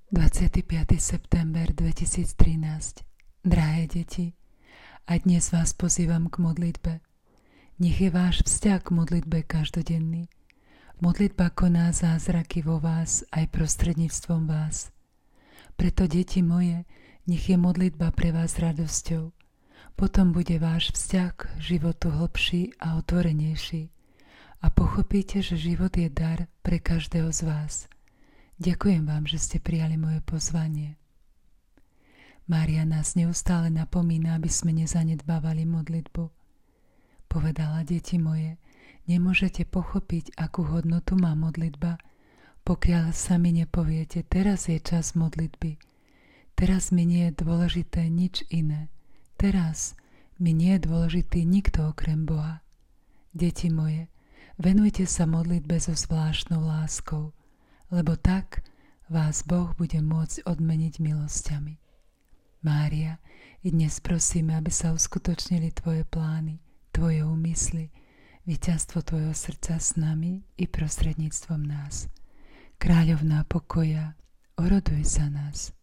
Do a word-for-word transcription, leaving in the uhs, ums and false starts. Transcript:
dvadsiateho piateho september dvetisíctrinásť. Drahé deti, aj dnes vás pozývam k modlitbe. Nech je váš vzťah k modlitbe každodenný. Modlitba koná zázraky vo vás aj prostredníctvom vás. Preto, deti moje, nech je modlitba pre vás radosťou. Potom bude váš vzťah k životu hlbší a otvorenejší. A pochopíte, že život je dar pre každého z vás. Ďakujem vám, že ste prijali moje pozvanie. Mária nás neustále napomína, aby sme nezanedbávali modlitbu. Povedala: deti moje, nemôžete pochopiť, akú hodnotu má modlitba, pokiaľ sami nepoviete: teraz je čas modlitby. Teraz mi nie je dôležité nič iné. Teraz mi nie je dôležitý nikto okrem Boha. Deti moje, venujte sa modlitbe so zvláštnou láskou, lebo tak vás Boh bude môcť odmeniť milosťami. Mária, i dnes prosíme, aby sa uskutočnili Tvoje plány, Tvoje úmysly, víťazstvo Tvojho srdca s nami i prostredníctvom nás. Kráľovná pokoja, oroduj za nás.